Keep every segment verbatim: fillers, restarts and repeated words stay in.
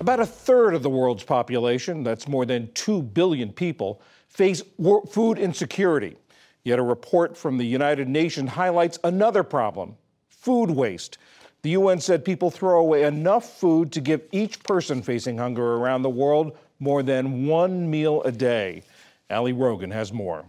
About a third of the world's population, that's more than two billion people, face food insecurity. Yet a report from the United Nations highlights another problem: food waste. The U N said people throw away enough food to give each person facing hunger around the world more than one meal a day. Ali Rogan has more.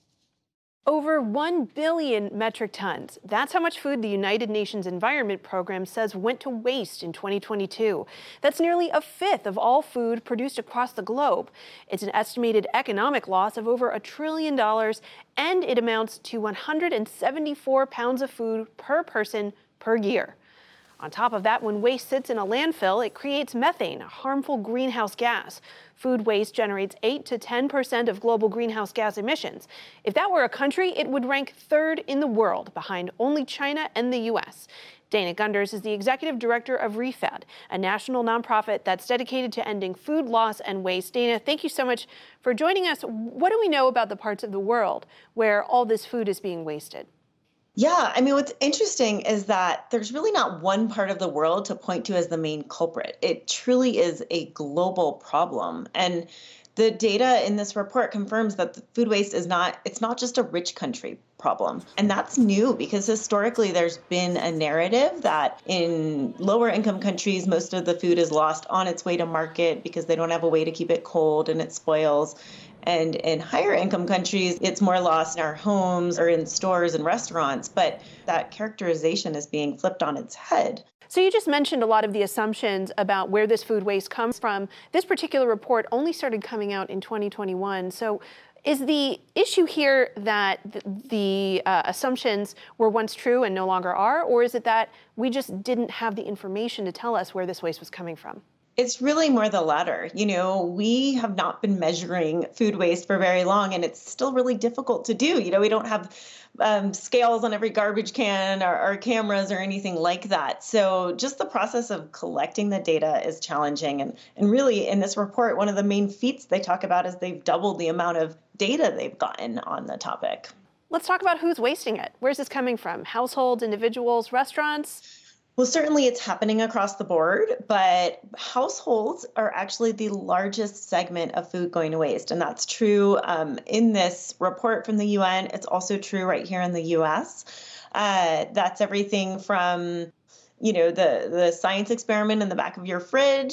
Over one billion metric tons. That's how much food the United Nations Environment Program says went to waste in twenty twenty-two. That's nearly a fifth of all food produced across the globe. It's an estimated economic loss of over a trillion dollars, and it amounts to one hundred seventy-four pounds of food per person per year. On top of that, when waste sits in a landfill, it creates methane, a harmful greenhouse gas. Food waste generates eight to ten percent of global greenhouse gas emissions. If that were a country, it would rank third in the world, behind only China and the U S. Dana Gunders is the executive director of ReFed, a national nonprofit that's dedicated to ending food loss and waste. Dana, thank you so much for joining us. What do we know about the parts of the world where all this food is being wasted? Yeah, I mean, what's interesting is that there's really not one part of the world to point to as the main culprit. It truly is a global problem. And the data in this report confirms that the food waste is not, it's not just a rich country problem. And that's new because historically there's been a narrative that in lower income countries, most of the food is lost on its way to market because they don't have a way to keep it cold and it spoils. And in higher income countries, it's more lost in our homes or in stores and restaurants. But that characterization is being flipped on its head. So you just mentioned a lot of the assumptions about where this food waste comes from. This particular report only started coming out in twenty twenty-one. So is the issue here that the, the uh, assumptions were once true and no longer are? Or is it that we just didn't have the information to tell us where this waste was coming from? It's really more the latter. You know, we have not been measuring food waste for very long, and it's still really difficult to do. You know, we don't have um, scales on every garbage can or, or cameras or anything like that. So just the process of collecting the data is challenging. And, and really, in this report, one of the main feats they talk about is they've doubled the amount of data they've gotten on the topic. Let's talk about who's wasting it. Where's this coming from? Households, individuals, restaurants? Well, certainly it's happening across the board, but households are actually the largest segment of food going to waste. And that's true um, in this report from the U N. It's also true right here in the U S. Uh, that's everything from, you know, the, the science experiment in the back of your fridge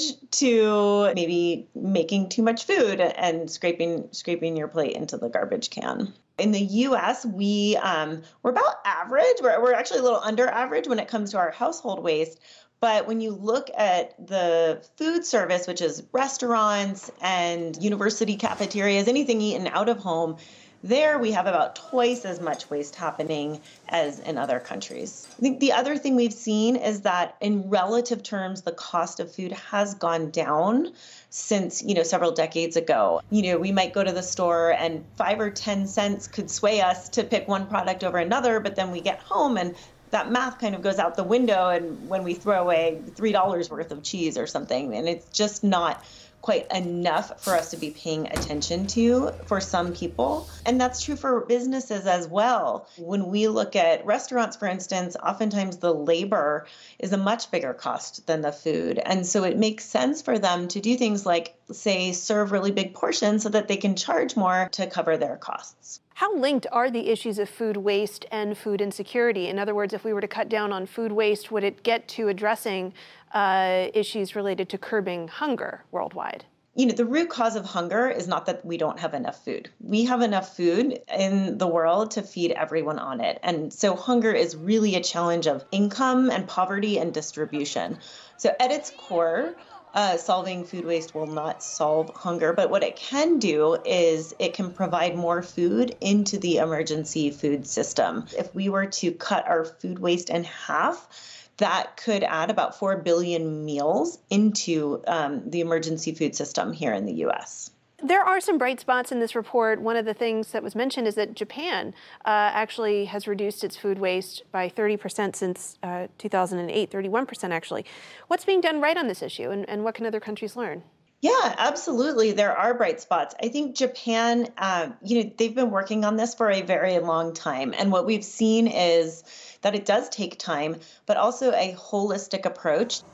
to maybe making too much food and scraping scraping your plate into the garbage can. In the U S, we, um, we're about average. We're, we're actually a little under average when it comes to our household waste. But when you look at the food service, which is restaurants and university cafeterias, anything eaten out of home, there we have about twice as much waste happening as in other countries. I think the other thing we've seen is that in relative terms, the cost of food has gone down since, you know, several decades ago. You know, we might go to the store and five or ten cents could sway us to pick one product over another, but then we get home and that math kind of goes out the window, and when we throw away three dollars worth of cheese or something, and it's just not quite enough for us to be paying attention to for some people. And that's true for businesses as well. When we look at restaurants, for instance, oftentimes the labor is a much bigger cost than the food. And so it makes sense for them to do things like, say, serve really big portions so that they can charge more to cover their costs. How linked are the issues of food waste and food insecurity? In other words, if we were to cut down on food waste, would it get to addressing uh, issues related to curbing hunger worldwide? You know, the root cause of hunger is not that we don't have enough food. We have enough food in the world to feed everyone on it. And so hunger is really a challenge of income and poverty and distribution. So at its core, Uh, solving food waste will not solve hunger, but what it can do is it can provide more food into the emergency food system. If we were to cut our food waste in half, that could add about four billion meals into um, the emergency food system here in the U S. There are some bright spots in this report. One of the things that was mentioned is that Japan uh, actually has reduced its food waste by thirty percent since uh, two thousand eight, thirty-one percent actually. What's being done right on this issue, and, and what can other countries learn? Yeah, absolutely. There are bright spots. I think Japan, uh, you know, they've been working on this for a very long time. And what we've seen is that it does take time, but also a holistic approach.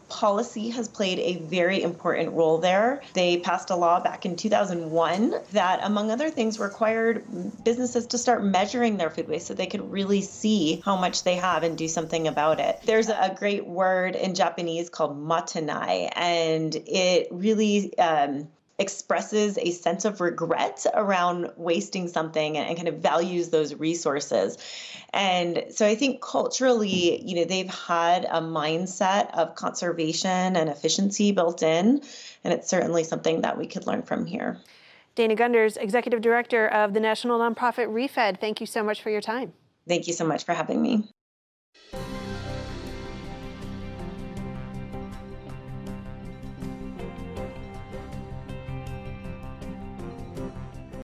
Policy has played a very important role there. They passed a law back in two thousand one that, among other things, required businesses to start measuring their food waste so they could really see how much they have and do something about it. There's a great word in Japanese called matanai, and it really um, expresses a sense of regret around wasting something and, and kind of values those resources. And so I think culturally, you know, they've had a mindset of conservation and efficiency built in, and it's certainly something that we could learn from here. Dana Gunders, Executive Director of the national nonprofit ReFed, thank you so much for your time. Thank you so much for having me.